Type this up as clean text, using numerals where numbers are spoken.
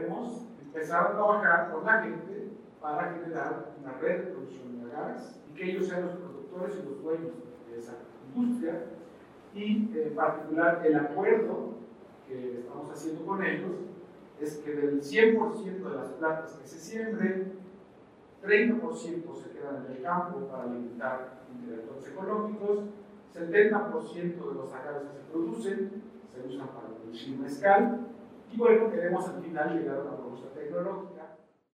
podemos empezar a trabajar con la gente para generar una red de producción de agaves y que ellos sean los productores y los dueños de esa industria. Y en particular el acuerdo que estamos haciendo con ellos es que del 100% de las plantas que se siembren, 30% se quedan en el campo para alimentar interactores ecológicos, 70% de los agaves que se producen se usan para producir mezcal, y bueno, queremos al final llegar a una propuesta tecnológica